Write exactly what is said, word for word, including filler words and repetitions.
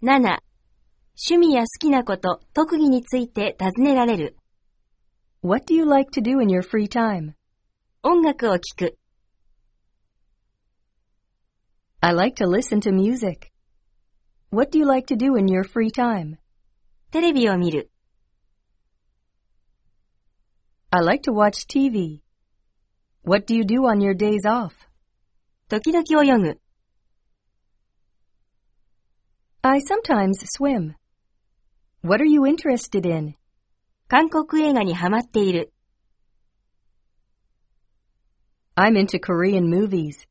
なな、趣味や好きなこと、特技について尋ねられる。 What do you like to do in your free time? 音楽を聴く。 I like to listen to music. What do you like to do in your free time? テレビを見る。 I like to watch T V. What do you do on your days off? 時々泳ぐ。 I sometimes swim. What are you interested in? 韓国映画にハマっている。 I'm into Korean movies.